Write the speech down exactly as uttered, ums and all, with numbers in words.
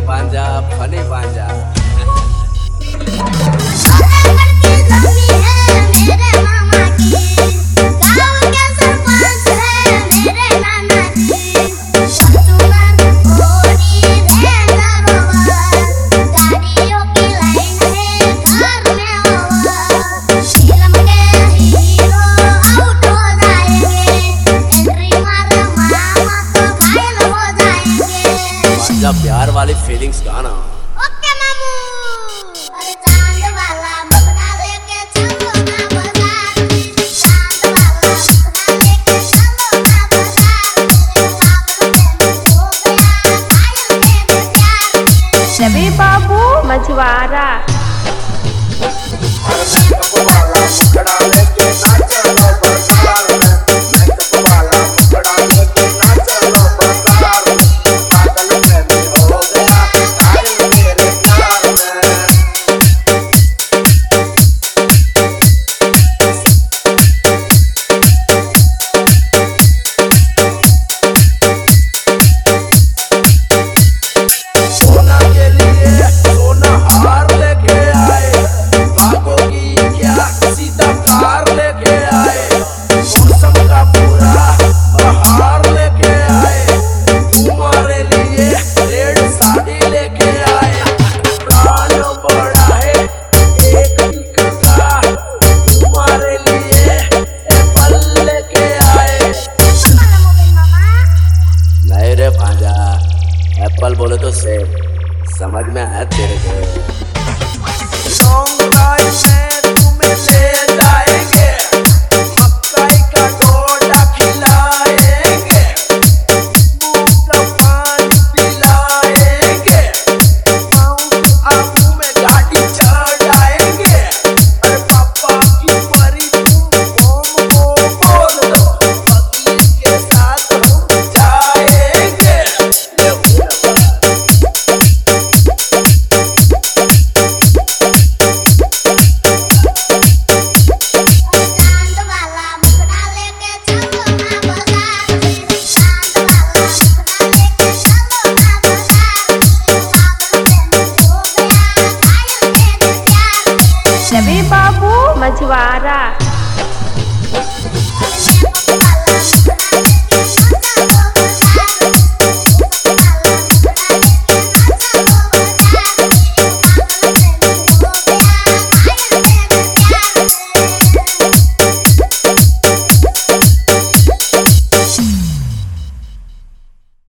बांजा फनी बांजा प्यार वाली फीलिंग्स गाना। ओके मामू। अरे चांद वाला मुखड़ा लेके चलो ना बाजार, चांद वाला मुखड़ा लेके चलो ना बाजार, मेरे पागल में हो गया घायल मेरे प्यार। शबी बाबू मझवारा। एप्पल बोले तो सेब समझ में आया तेरे को। शबी बाबू मझवारा।